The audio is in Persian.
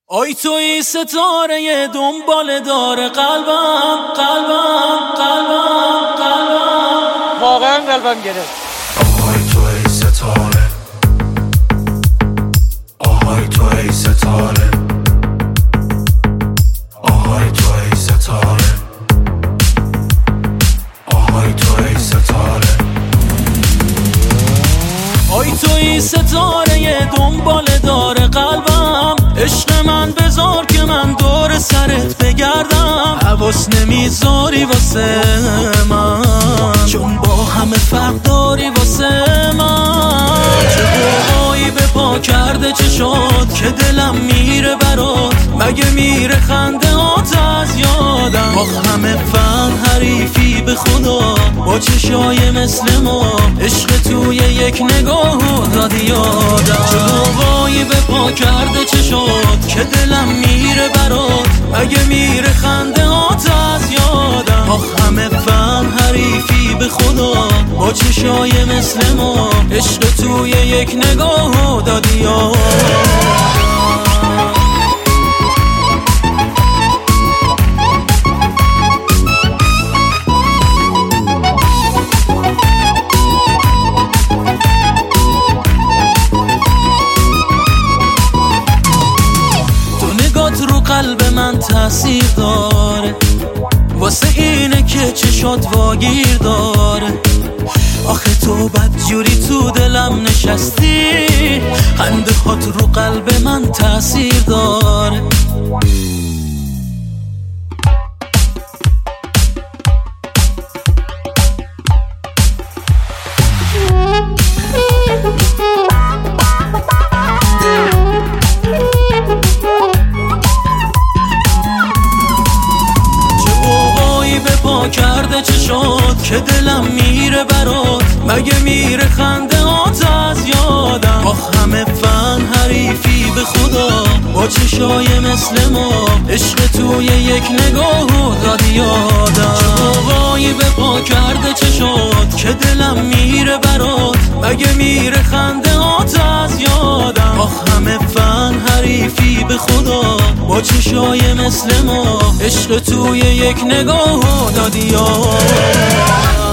آی توی ستاره دنبال داره قلبم واقعا قلبم گرفت. آهای توی ستاره، آهای توی ستاره، آهای توی ستاره، آهای توی ستاره. آی توی ستاره دنبال داره قلبم، عشق من بذار که من دور سرت بگردم. حواس نمیذاری واسه من، چون با همه فرق داری واسه من. چه بوهایی به پا کرده چشات که دلم میره برات، مگه میره خنده هات از یادم. با همه فن حریفی به خدا، با چشای مثل ما عشق توی یک نگاه دادی یادم. چه بوهایی به پا کرده چشات که دلم میره برات، مگه میره خنده هات از یادم. با همه فن حریفی به خدا، با چشای مثل ما عشق توی یک نگاه دادی یادم. رو قلب من تاثیر داره، واسه اینه که چشات واگیر داره. آخه تو بدجوری تو دلم نشستی، خنده هات رو قلب من تاثیر داره. کرده چشات که دلم میره برات، مگه میره خنده هات از یادم. با همه فن حریفی به خدا، با چشای مثل ما عشق توی یک نگاه دادی یادم. چه بابایی به پا کرده چشات که دلم میره برات، مگه میره خنده هات از یادم. با همه فن حریفی به خدا، با چشای مثل ما عشق توی یک نگاه دادی یادم.